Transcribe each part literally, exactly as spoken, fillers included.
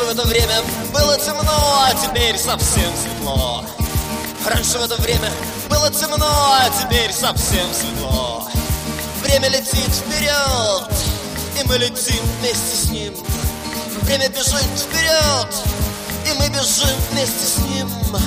Раньше в это время было темно, а теперь совсем светло. Раньше в это время было темно, а теперь совсем светло. Время летит вперед, и мы летим вместе с ним. Время бежит вперед, и мы бежим вместе с ним.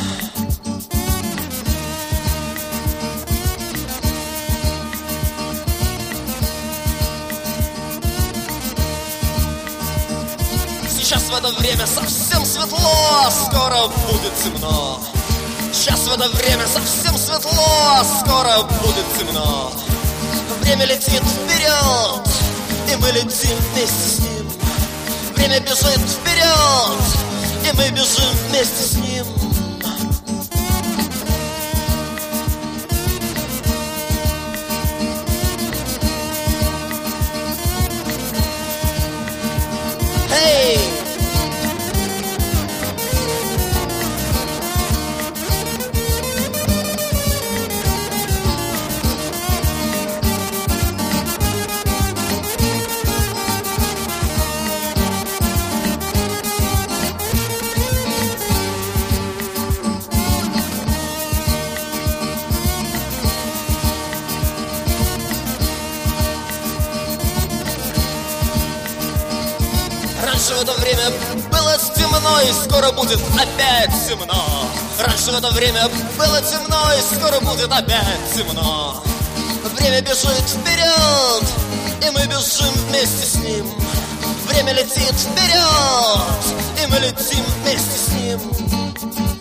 Сейчас в это время совсем светло, а скоро будет темно. Сейчас в это время совсем светло, а скоро будет темно. Время летит вперед, и мы летим вместе с ним. Время бежит вперед, и мы бежим вместе с ним. Эй! Раньше в это время было темно, и скоро будет опять темно. Раньше в это время было темно, и скоро будет опять темно. Время бежит вперед, и мы бежим вместе с ним. Время летит вперед, и мы летим вместе с ним.